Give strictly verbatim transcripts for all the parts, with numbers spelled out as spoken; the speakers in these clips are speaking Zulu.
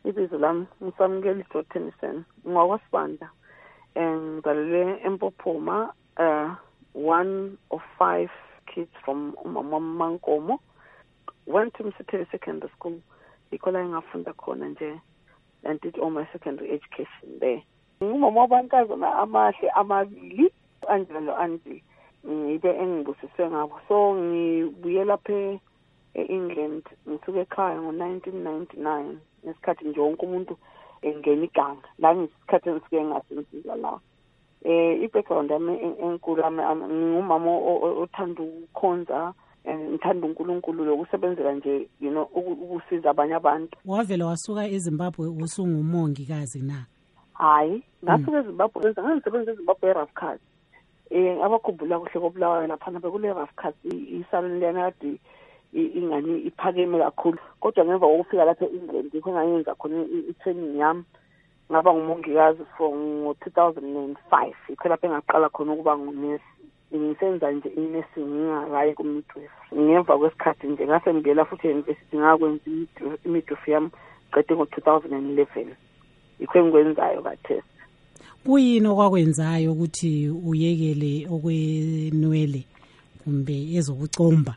ibizo lami ngisamukela iJotenison ngwakwasibanda. Ngizalelwe eMpophoma, uh, one of five kids from umama Mankomo. Went to Msiteli Secondary School. Ikola engafunda khona nje and did all my secondary education there. Ngumama wabankazana amahle amabili, Angela lo Angie. Ngide engibusiswe ngabo. So ngibuye lapha eEngland ngisuke ekhaya ngo nineteen ninety-nine. Ngesikhathi nje wonke umuntu engena iganga. La ngisikhathi ngisuke ngasensiza la. Eh i-background yami enkulu ngumama othanda ukukhonza, ngithanda uNkulunkulu lokusebenzela nje you know ukusiza abanye abantu. Wavela wasuka eZimbabwe usungumongikazi na? Hayi, ngasuka eZimbabwe ngisebenza eZimbabwe eRafcas. Eh abakhumbula kuhle koBulawayo lapha bekule Rafcas isalon lena kade ingani iphakeme kakhulu. Kodwa ngemva kokufika lapha eEngland ngikho ngayenza khona i-training yami. Ngaba ngumongikazi from two thousand five. Ikho lapha engaqala khona ukuba ngunesi. Ngisenza nje i-nursing ngingakayi ku-midwife. Ngemva kwesikhathi nje ngase ngibuyela futhi e-university ngakwenza i-midwife yami qede ngo-two thousand eleven. Ikho engikwenzayo kathesi. Kuyini okwakwenzayo ukuthi uyekele okwenwele kumbe ezokucomba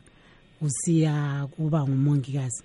usiya kuba ngumongikazi?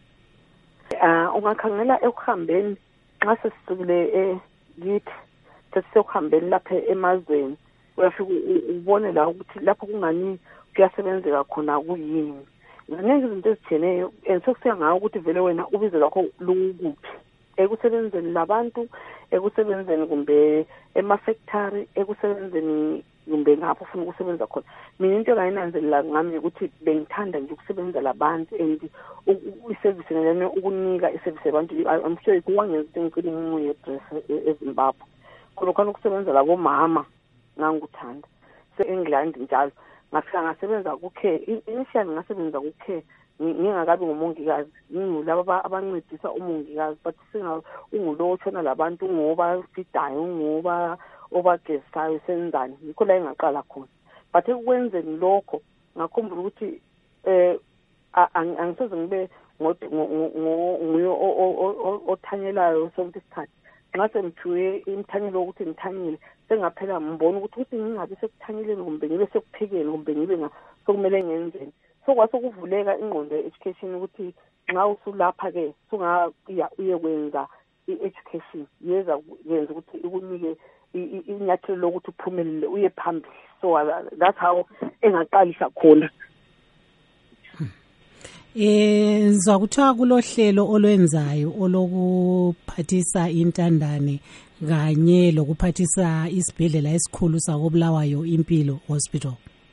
Ah, ungakhangela ekuhambeni nxa sesisukile ekithi sesikuhambeni lapha emazweni uyafika ubone la ukuthi lapho kungani kuyasebenzeka khona kuyini. Ziningi izinto ezitsheneyo ensokusiya ngayo ukuthi vele wena ubize lakho lukuphi. Ekusebenzeni labantu, ekusebenzeni kumbe ema-factory, ekusebenzeni kumbe ngapho ufuna ukusebenza khona. Mina into engayinanzelela ngami ukuthi bengithanda nje ukusebenza labantu and i-service nalena ukunika i-service yabantu. I'm sure kuwangenza ukuthi ngicile ngimuye address eZimbabwe. Khona khona ukusebenza labomama ngangikuthanda. Se-England njalo ngafika ngasebenza ku-care. Initially ngasebenza ku-care ngingakabi ngumongikazi, ngingulaba abancedisa umongikazi, but singa ungulo otshona labantu ngoba fidayo ngoba obagezayo senzani. Yikho la engaqala khona. But ekwenzeni lokho ngakhumbula ukuthi eh angisoze ngibe nguye othanyelayo sonke isikhathi. Nxa sengithuye imthanyelo ukuthi ngithanyile sengaphela ngibona ukuthi ukuthi ngingabe sekuthanyeleni kumbe ngibe sekuphekeni kumbe ngibe sokumele ngenzeni. So kwasokuvuleka ingqondo ye-education ukuthi nxa usulapha ke sungabuya uye kwenza i-education yeza yenza ukuthi ikunike inyathelo lokuthi uphumelele uye phambili. So that's how engaqalisa khona. Eh ngizakuthiwa kulohlelo olwenzayo olokuphathisa intandane kanye lokuphathisa isibhedlela esikhulu sakoBulawayo Impilo Hospital.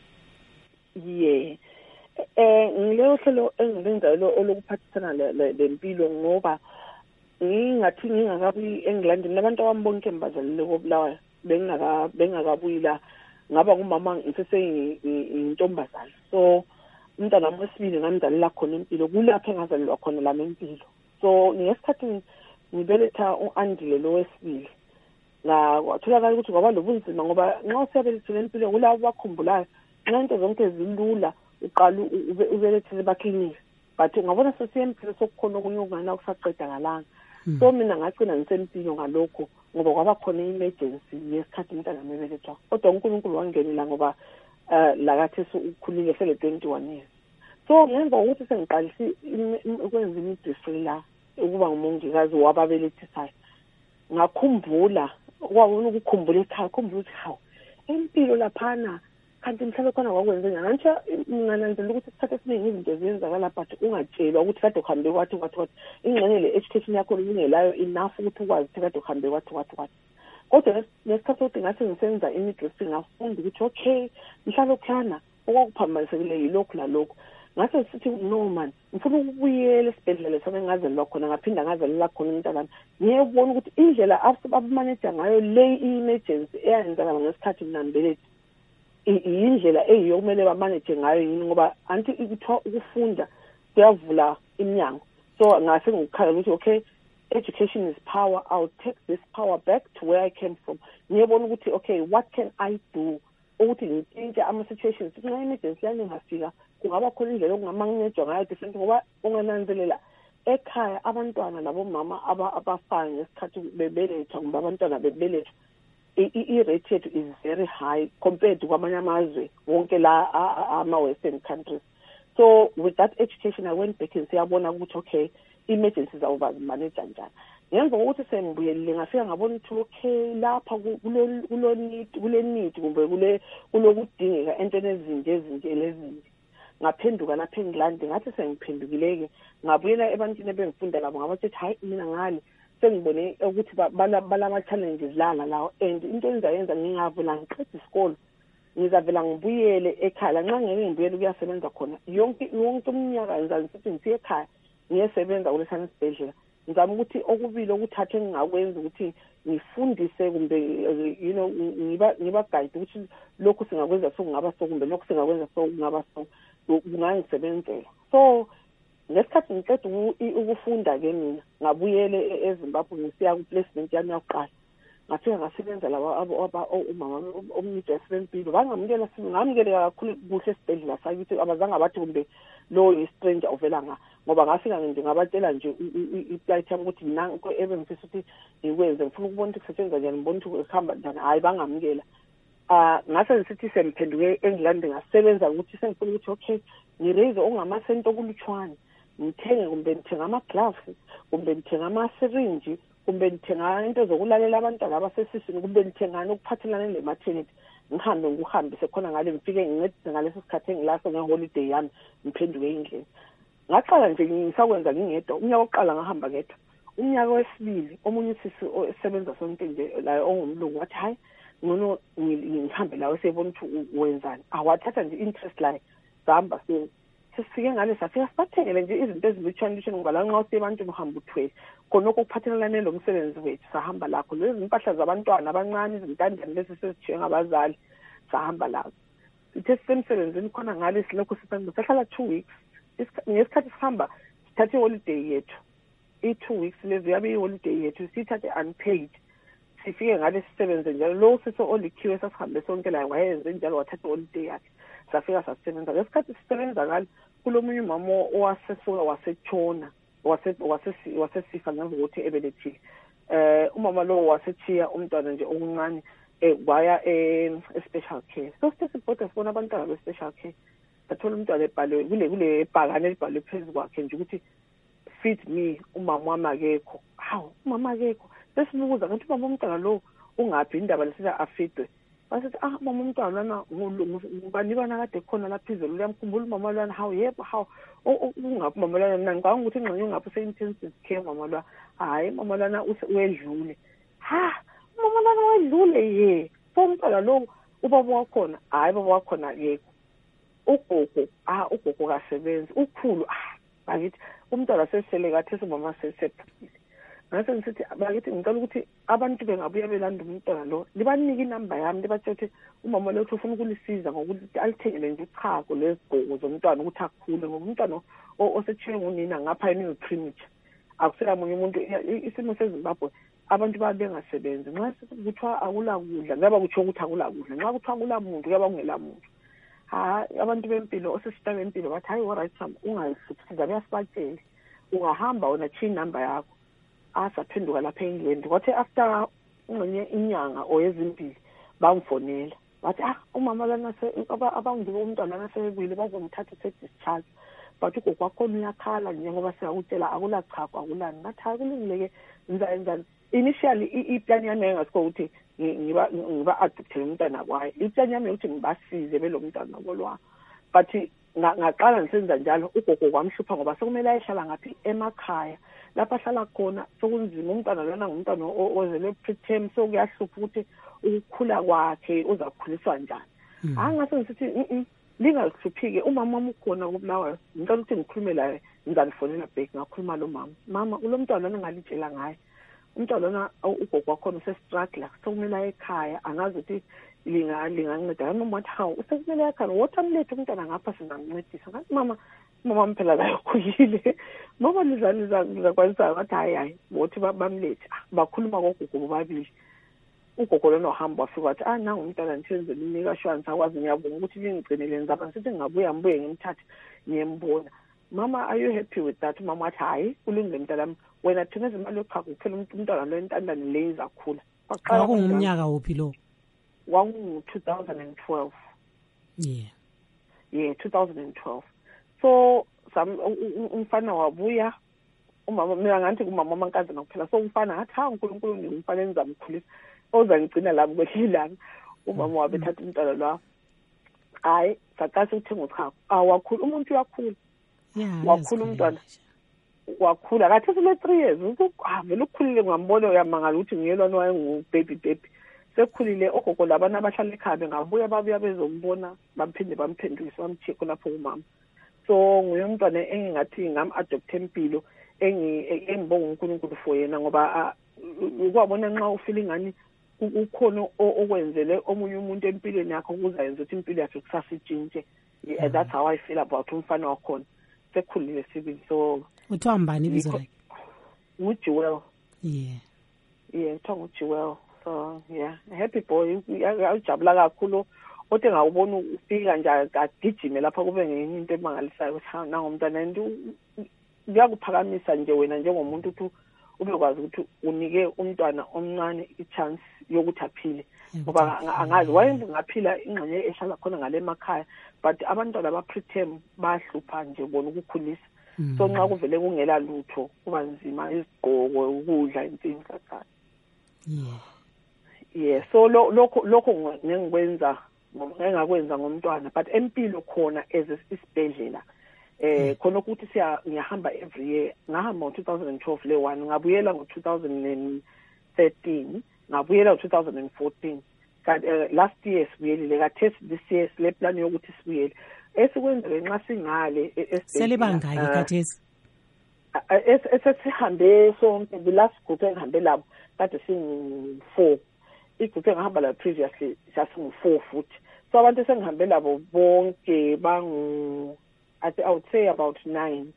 Yeah. Eh ngilelo hlelo engilwenzayo olokuphathisana lempilo ngoba ngingathi ngingakabi eNgland nabantu abambonke mbazalile koBulawayo bengaka bengakabuyila ngaba ngumama ngisese intombazana. So umntana wesibili ngamzalela khona impilo kulapho engazalelwa khona lami impilo. So ngesikhathi ngibeletha uAndile lo wesibili la kwatholakala ukuthi kwaba lobunzima ngoba nxa usiyabelethela impilo kulabo bakhumbulayo nento zonke zilula uqala ubelethele bakliniki but ungabona sesiyempilo sokukhona okunye okungana kusaqeda ngalanga. So mina ngagcina ngisempilo ngalokho ngoba kwaba khona i-emergency yesikhathi umntana mebelethwa. Kodwa uNkulunkulu wangenela ngoba uh lakathi ukhulile sele twenty-one years. So ngemva ukuthi sengiqalisi ukwenza imidwife la ukuba ngumongikazi wababelethisa ngakhumbula kwawona ukukhumbula ekhaya khumbula ukuthi hawu impilo laphana kanti mhlawumbe khona kwakwenza nje ngingananzela ukuthi isikhathi esiningi izinto ziyenzakala but ungatshelwa ukuthi kade uhambe kwathi kwathi kwathi ingxenye le education yakho ingelayo enough ukuthi ukwazi ukuthi kade uhambe kwathi kwathi kwathi. Kodwa nesikhathi sokuthi ngase ngisenza imidwife ngafunda ukuthi okay mhlawumbe khona okwakuphambanisekile yilokhu lalokhu. Ngase sithi no man ngifuna ukubuyela esibhedlela sona ngazelwa khona ngaphinda ngazelela khona umntana. Ngiyebona ukuthi indlela abamanager ngayo le emergency eyenzakala ngesikhathi nginambelethi indlela eyiyokumele bamanage ngayo yini ngoba anti ikuthiwa ukufunda kuyavula iminyango. So ngase ngikhala ukuthi okay education is power. I'll take this power back to where I came from. Ngiyebona ukuthi okay what can I do ukuthi ngintshintshe ama situations nxa emergency yani ngafika kungaba khona indlela okungamanejwa ngayo different ngoba ungananzelela ekhaya abantwana nabomama abafana ngesikhathi bebeletha kumbe abantwana bebelethwa i-rate yethu is very high compared to kwamanye amazwe wonke la ama-western countries. So with that education I went back and siyabona ukuthi okay emergencies awubazimanage njani. Ngemva kokuthi sengibuyelile ngafika ngabona ukuthi okay lapha kulo need kule need kumbe kule kulokudingeka entweni ezinje ezinje lezinje. Ngaphenduka lapha eNgilandi ngathi sengiphendukileke ngabuyela ebantwini ebengifunda labo ngabathi hayi mina ngale sengibone ukuthi balama challenges lana lawo and into engizayenza ngingavela ngiqeda isikole ngizavela ngibuyele ekhaya nxa ngeke ngibuyele kuyasebenza khona yonke yonke umnyaka ngizanisithi ngisiye ekhaya ngiyesebenza kulesana isibhedlela ngizama ukuthi okubili okuthathe ngingakwenza ukuthi ngifundise kumbe you know ngiba ngiba guide ukuthi lokhu singakwenza sokungaba sokumbe lokhu singakwenza sokungaba so kungangisebenzela. So ngesikhathi ngiceda ukufunda ke mina ngabuyele eZimbabwe ngisiya ku placement yami yokuqala ngafika ngasebenza laba umama omnike sempilo bangamukela singamukela kakhulu kuhle esibhedlela sakithi abazange bathi kumbe lo is stranger ovela nga ngoba ngafika nje ngabatshela nje iplight yami ukuthi nanko ebengifisa ukuthi ngikwenze ngifuna ukubona ukuthi kusetshenzwa njani ngibona ukuthi kuhamba njani hayi bangamukela. Ah ngase ngisithi semphenduke eNgilandi ngasebenza ukuthi sengifuna ukuthi okay ngiraise ongamasento okulutshwana ngithenge kumbe ngithenga ama-gloves kumbe ngithenga ama-syringe kumbe ngithenga into zokulalela abantwana abasesiswini kumbe ngithenga ukuphathelana ne-maternity ngihambe ngihambise khona ngale ngifike ngincedise ngaleso sikhathi engilaso ngeholiday yami ngiphenduke endlini. Ngaqala nje ngisakwenza ngingedwa unyaka oqala ngahamba ngedwa unyaka wesibili omunye usisi osebenza sonke nje la ongumlungu wathi hayi ngono ngihambe lawo sebona ukuthi wenzani awathatha nje interest la sihamba sini sifike ngale safika sibathengele nje izinto ezilutshwana lutshwana ngoba la nxa usebantu muhamba uthwele khona okuphathelana lo msebenzi wethu sahamba lakho lezi impahla zabantwana abancane izintandane lezi sesithiwe ngabazali sahamba lakho sithe sisemsebenzini khona ngale silokho sisebenza sahlala two weeks ngesikhathi sihamba sithathe holiday yethu i-two weeks lezi yabe i-holiday yethu sithathe unpaid sifike ngale sisebenze njalo lo siso olikhiwe sasihambe sonke la wayenze njalo wathatha holiday yakhe safika sasebenza ngesikhathi sisebenza ngalo kulomunye umama owasesuka wasetshona wase wasesifa ngokuthi ebelethile eh umama lo wasethiya umntwana nje okuncane eh waya e-special care. So sithi sibhoda sibona abantwana be-special care sathola umntwana ebhalwe kule kule bhakane elibhalwe phezu kwakhe nje ukuthi feed me umama wami akekho. Hawu umama akekho sesibuza ngathi umama umntwana lo ungaphi indaba lesitha afidwe basithi ah mama umntwana lana ngubani bana kade khona lapha izolo uyamkhumbula umama lwana hawu yebo hawu ungaphi mama lwana mina ngicabanga ukuthi ingxenye ungaphi se-intensive care mama lwana hayi mama lwana wedlule ha mama lwana wedlule ye so umntwana lo ubaba wakhona hayi baba wakhona akekho ugogo ah ugogo kasebenzi ukhulu ah bakithi umntwana sesele kathi umama sesephile ngase ngisithi bakithi ngicela ukuthi abantu bengabuya belanda umntwana lo libanike inamba yami libatshela ukuthi umama lo ufuna ukulisiza ngokuthi alithengele nje uchago lezigqoko zomntwana ukuthi akhule ngoba umntwana osethiwe ngunina ngapha yini premature akusela munye umuntu isimo seZimbabwe abantu babengasebenzi nxa kuthiwa akula kudla ngaba kutsho ukuthi akula kudla nxa kuthiwa akula muntu kuyaba kungela muntu ha abantu bempilo osesita bempilo bathi hayi alright sam ungayihluphisa bayasibatshela ungahamba wona chi number yakho asaphenduka lapha eNgilandi kwathi after ngene inyanga oyezimpili bamfonela bathi ah umama lana abangibe umntwana nasebuyile bazomthatha se-discharge bathi kokwakho uyakhala njengoba siyakutshela akula chago akulani ngathi akulungileke ngizayenzani. Initially iplan yami engasikho ukuthi ngiba ngiba adoptele umntwana kwaye iplan yami ukuthi ngibasize belo mntwana kolwa but ngaqala ngisenza njalo ugogo kwamhlupha ngoba sekumele ayihlala ngathi emakhaya lapha hlala khona sokunzima umntwana lana ngumntwana ozele preterm so kuyahlupha ukuthi ukukhula kwakhe uzakhuliswa njani. Angase ngisithi lingahluphike umama wami ukhona kuBulawayo ngicela ukuthi ngikhulume laye ngizalifonela back ngakhuluma lo mama mama ulomntwana nangalitshela ngaye umntwana lona ugogo wakhona usestruggle sokumele ekhaya angazi ukuthi linga linganceda noma wathi hawu usekumele ekhaya wotamlethe umntwana ngapha singamncedisa ngathi mama mama mphela la yokhuyile mama lizani zakwanisa wathi hayi hayi bothi bamlethe bakhuluma kogogo bobabili ugogo lona ohamba wafika wathi ah nangu umntwana nithenze linika shwani sakwazi ngiyabonga ukuthi ngingigcinele ngizaba sithi ngabuya ngibuye ngimthathe ngiyembona mama, are you happy with that? Mama wathi hayi kulungile mntanami, wena thumeza imali yochago uphela umntwana lo entandane le izakhula. Kwakungumnyaka wuphi lo? Wangu two thousand twelve. Yeah. Yeah, two thousand twelve. So some umfana wabuya umama mina ngathi kumama mankazi nokuphela. So umfana athi ha uNkulunkulu ngimfana enizamkhulisa ozangigcina lami kwehlilanga. Umama wabe thatha umntwana lo. Hayi saqasa ukuthenga uchago. Awakhula umuntu uyakhula. Yeah. Wakhula umntwana. Wakhula kathi sele three years vele ukukhulile ngambona uyamangala ukuthi ngiyelwana wayengu baby baby. Sekhulile ogogo labana abahlala ekhaya ngabuya babuya bezombona baphinde bamphendulise bamcheck lapho kumama. So nguye umntwana engingathi ngam adopt empilo engi engibonga uNkulunkulu for yena ngoba ukwabona nxa ufila ingani ukhona okwenzele omunye umuntu empilweni yakho ukuzayenza ukuthi impilo yakhe kusasa itshintshe. That's how I feel about umfana wakhona. Sekhulile sibili so uthiwa mbani ibizo lakhe? uJewel. Yeah. Yeah, uthiwa uJewel. So yeah, happy boy. Uyajabula kakhulu. Othi ngawubona ufika nje agijime lapha kube ngenye into emangalisayo ukuthi nangomntwana nto ngiyakuphakamisa nje wena njengomuntu ukuthi ubekwazi ukuthi unike umntwana omncane i-chance yokuthi aphile. Ngoba angazi wayenza ngaphila ingxenye ehlala khona ngale emakhaya but abantwana ba-preterm bahlupha nje bona ukukhulisa. So nxa kuvele kungela lutho kuba nzima izigqoko ukudla insini kakhulu. Yeah. Yeah, so lokho lokho ngengikwenza ngengakwenza ngomntwana but empilo khona as isibhedlela eh khona ukuthi siya ngiyahamba every year. Ngahamba ngo two thousand twelve le one ngabuyela ngo two thousand thirteen ngabuyela ngo two thousand fourteen kanti last year sibuyelile kathesi this year sile plan yokuthi sibuyele esikwenzele nxa singale esibhedlela. Sele bangaki kathesi? Esesihambe sonke the last group engihambe labo kade singu four. Igroup engihamba la previously sasingu four futhi. So abantu sengihambe labo bonke bangu I would say about nine.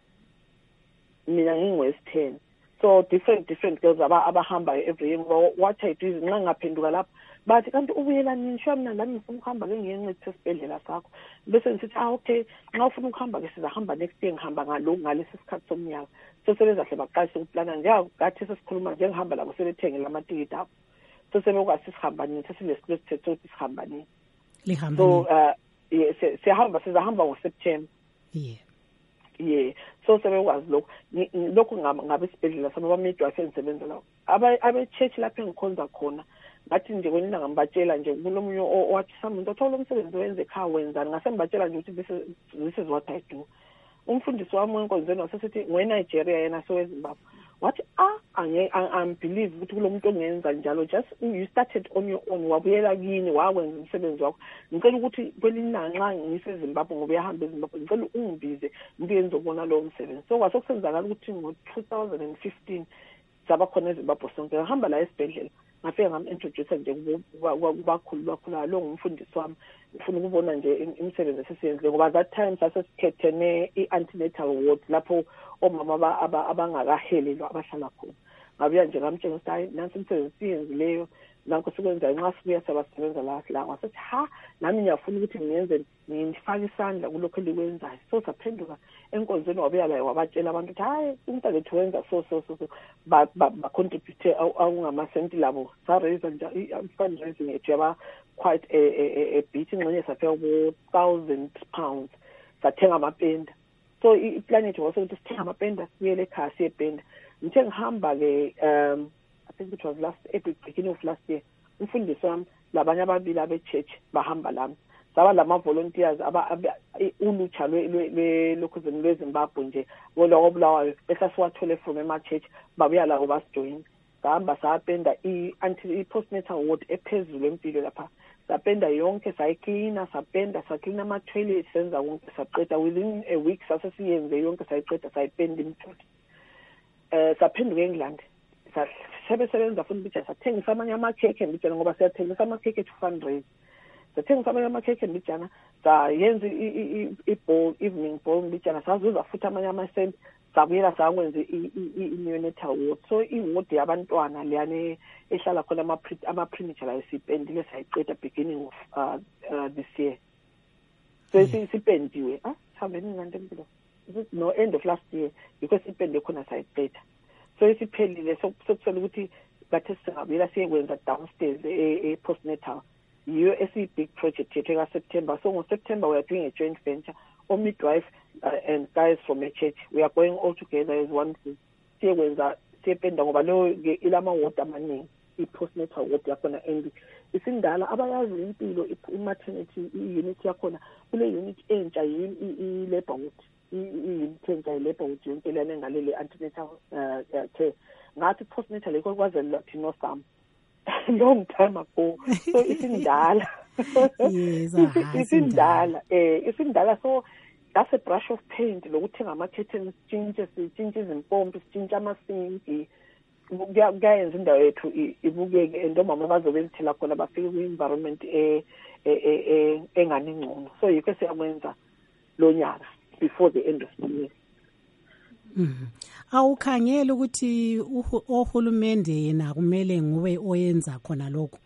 Mina ngingwes ten. So different different girls abahamba every year. What I do is nxa ngaphenduka lapha bathi kanti ubuyela nini sho mina lami ngifuna ukuhamba ke ngiyencithe esibhedlela sakho. Bese ngithi ah okay nxa ufuna ukuhamba ke sizahamba next year ngihamba ngalokho ngalesi sikhathi somnyaka. So sebezahle baqashe ukuplana nje ngathi sesikhuluma nje ngihamba labo sebethenge lamatikiti apho. So sebekwazi sihamba nini sesilesithetho ukuthi sihamba nini. Lihamba. So uh yes sihamba sizahamba ngoSeptember. Yeah. Yeah. So sebekwazi lokho lokho ngabe isibhedlela sababa midwife engisebenza lawo. Aba abe church lapho engikhonza khona. Ngathi nje kwenina ngambatshela nje kulomunye owathi samuntu othola umsebenzi wenze ekhaya wenzani ngasembatshela nje ukuthi this is what I do. Umfundisi wami wenkonzweni wasesithi weNigeria yena so eZimbabwe. Wathi ah ange unbelieve ukuthi kulomuntu ongenza njalo just you started on your own wabuyela kini wawenza umsebenzi wakho. Ngicela ukuthi kwelinina nxa ngiseZimbabwe ngoba uyahamba eZimbabwe ngicela ungibize ngiye ngizobona lo msebenzi. So kwasekusenzakala ukuthi ngo two thousand fifteen saba khona eZimbabwe sonke ngihamba la esibhedlela. Ngafika ngam-introduce nje kubakhulu bakhulu lo ngumfundisi wami ngifuna ukubona nje imisebenzi esisiyenzile ngoba that time sasesikhethene i-antenatal ward lapho omama abangakahelelwa abahlala khona. Ngabuya nje ngamtshela ukuthi hayi nansi imisebenzi siyenzileyo nanko sikwenza nxa sibuya sabasebenza la la wasethi ha nami ngiyafuna ukuthi ngiyenze ngifake isandla kulokho elikwenzayo. So saphenduka enkonzweni wabuya la wabatshela abantu ukuthi hayi umntana ethu wenza so so so ba ba contribute awungamasenti labo sa raise nje i-fundraising ethu yaba quite a a a bit ingxenye safika ku thousand pounds sathenga amapenda. So i-plan ethu wase ukuthi sithenga amapenda sibuyele ekhaya siyependa. Ngithe ngihamba ke um I think it was last April beginning of last year umfundisi wami labanye ababili abe church bahamba lami saba lama volunteers aba ulutsha lwe lokhuzeni lweZimbabwe nje lokho obulawayo esasiwathole from ema church babuya la basijoin sahamba sapenda i postnatal ward ephezulu empilo lapha sapenda yonke sayiklina sapenda saklina ama toilets senza konke saqeda within a week sasesiyenze yonke sayiqeda sayipenda imithodi eh saphenduka eNgland sebesebenza futhi bicha sathengisa amanye amakhekhe embijana ngoba siyathengisa amakhekhe to fundraise. Sathengisa amanye amakhekhe embijana sayenza i-bowl evening bowl embijana sazuza futhi amanye amasenti sabuyela sakwenza i-neonatal ward. So i-ward yabantwana leyane ehlala khona ama-premature la sipendile sayiqeda beginning of uh, uh, this year. So sipendiwe ah sihambeni ngante impilo no end of last year because ipende khona sayiqeda so isiphelile sokuthola ukuthi bathe singabuyela siyekwenza downstairs e postnatal yiyo esi big project yethu ka September. So in September we are doing a joint venture or midwife uh, and guys from a church. We are going all together as one group. Siyekwenza siyependa ngoba lo ilama ward amaningi i postnatal ward yakhona and isindala abayazi impilo i maternity i unit yakhona kule unit entsha i labor ward i unit entsha i labor ward yonke lana ngalele antenatal care ngathi postnatal ikho kwazela thina some long time ago so isindala yes isindala eh isindala so that's a brush of paint lokuthenga ama curtains changes changes impompi change amasinki kuyayenza indawo yethu ibukeke and omama bazobe lithela khona bafike ku environment e engani ngcono so yikho siyakwenza lo nyaka before the end of the year. Mhm. Awukhangela ukuthi ohulumende yena kumele ngube oyenza khona lokho?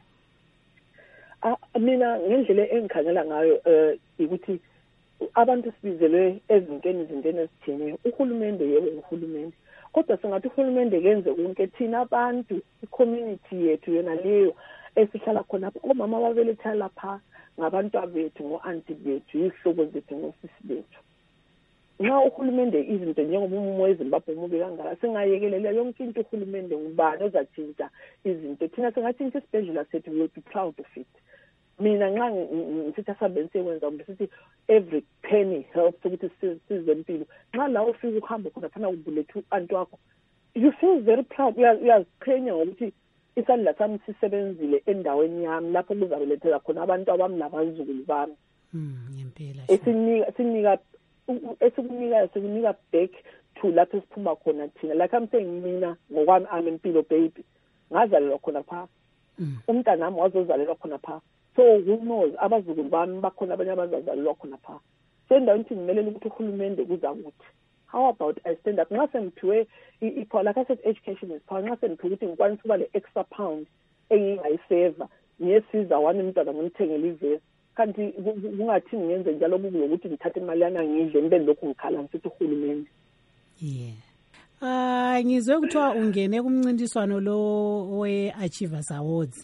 Ah mina ngendlela engikhangela ngayo eh ukuthi abantu sibizelwe ezintweni izintweni ezithini uhulumende yebo uhulumende kodwa singathi uhulumende kenze konke thina abantu i-community yethu yona leyo esihlala khona omama ababeletha lapha ngabantu abethu ngo-auntie bethu ihlobo zethu ngosisi bethu. Nxa uhulumende izinto njengoba umumo weZimbabwe mubi kangaka singayekelela yonke into uhulumende ngubani ozatshintsha izinto thina singatshintsha isibhedlela sethu we will be proud of it. Mina nxa ngithi asabenze sekwenza ngithi every penny helps ukuthi sizempilo nxa la ufika uhamba khona fana ubulethu antu wakho you feel very proud uyaziqhenya ngokuthi isandla sami sisebenzile endaweni yami lapho kuzabelethela khona abantu abami labazukulu bami. Mm ngempela. Esinika sinika esikunika sikunika back to lapho esiphuma khona thina like I'm saying mina ngokwami ami impilo baby ngazalelwa khona pha umntana nami wazozalelwa khona pha so who knows abazukulu bami bakhona abanye abazazalelwa khona pha so endaweni ukuthi ngimelele ukuthi uhulumende kuza kuthi how about I stand up nxa sengiphiwe i like I said education is power nxa sengiphiwe ukuthi ngikwanisa ukuba le extra pound engingayiseva ngiyesiza wani umntwana ngimthengele ivesi kanti kungathi ngiyenze njalo kubuye ukuthi ngithathe imali yana ngidle ngibe lokhu ngikhala ngisithi uhulumende. Yeah. Ah ngizwe kuthiwa ungene kumncintiswano lo we Achievers Awards.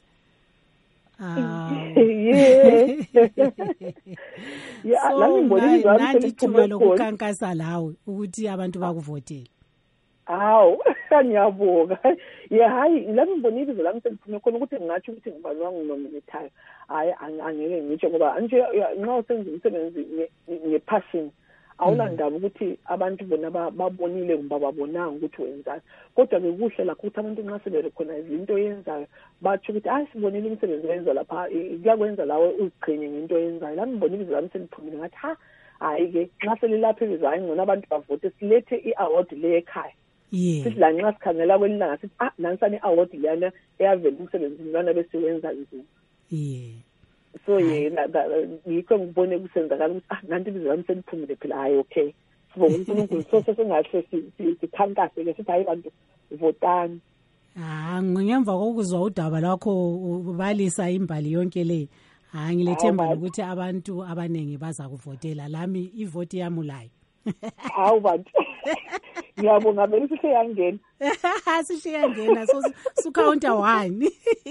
Ah yeah. Yeah, so, la ngibona izami selithuba lokukankasa lawe ukuthi abantu bakuvotele. Aw, ngiyabonga. Yeah, hayi la ngibona ibizo lami seliphume khona ukuthi ngingathi ukuthi ngibani wanginominate. Hayi angeke ngitsho ngoba nje nxa usenza umsebenzi ngepassion awulandaba ukuthi abantu bona babonile kumbe babonanga ukuthi wenzani kodwa bekuhle lakho ukuthi abantu nxa seberecognize into yenzayo bathi ukuthi hayi sibonile umsebenzi wenza lapha kuyakwenza lawe uziqhenye ngento yenzayo la ngibona ibizo lami seliphumile ngathi ha hayi ke nxa selilapha ibizo hayi ngona abantu bavote silethe i-award le ekhaya. Yeah. Sithi la nxa sikhangela kwelilanga sithi ah nansani i-award lana eyavela umsebenzi lana besiwenza nzima. Yeah. So yena yikho ngibone kusenzakala ukuthi ah nanti ibizo lami seliphumile phela hayi okay sibonga uNkulunkulu so sesingahle sikhankase ke sithi hayi bantu votani. Ah ngemva kokuzwa udaba lakho ubalisa imbali yonke le ha ngilethemba ukuthi abantu abanengi baza kuvotela lami ivoti yamulayo. Hawu bantu ngiyabonga vele sishiyangena sishiyangena so su counter one.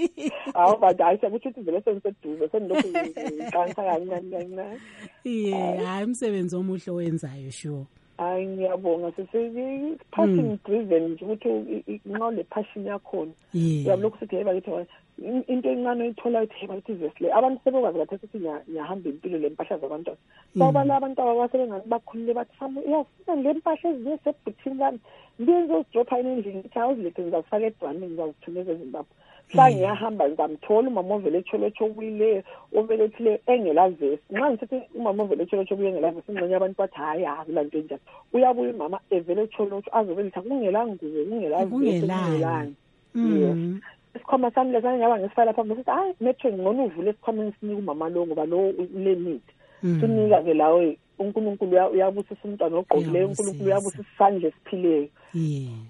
Hawu bantu hayi ukuthi vele sengiseduze senilokhu ngiqansa kancane kancane. Yeah hayi umsebenzi omuhle owenzayo sure. Hayi ngiyabonga sisi passion driven nje ukuthi nxa le passion yakhona uyabulokhu sithi heba kithi into encane oyithola uthi heba kithi vesle abantu sebekwazi kathi sithi ngiyahamba impilo lempahla zabantwana baba abantu abasebengani bakhulile bathi samu uyafuna le mpahla ezinye sebhuthini lami ngiyenze uzidropha endlini ithi awuzilethe ngizafaka edwaneni ngizazithumela eZimbabwe mhla ngiyahamba ngizamthola umama ovele etsholotsho obuyile obelethile engelavesi nxa ngisithi umama ovele etsholotsho obuye engelavesi ngxenye abantu bathi hayi akulanto enjani uyabuya umama evele etsholotsho azobeletha kungelangubo kungelavesi yes isikhwama sami lesana ngiyaba ngisifala phambi sithi hayi metho ngcono uvule isikhwama sinika umama lo ngoba lo ule need sinika ke lawe uNkulunkulu uyabusisa umntwana ogqokileyo uNkulunkulu uyabusisa isandla esiphileyo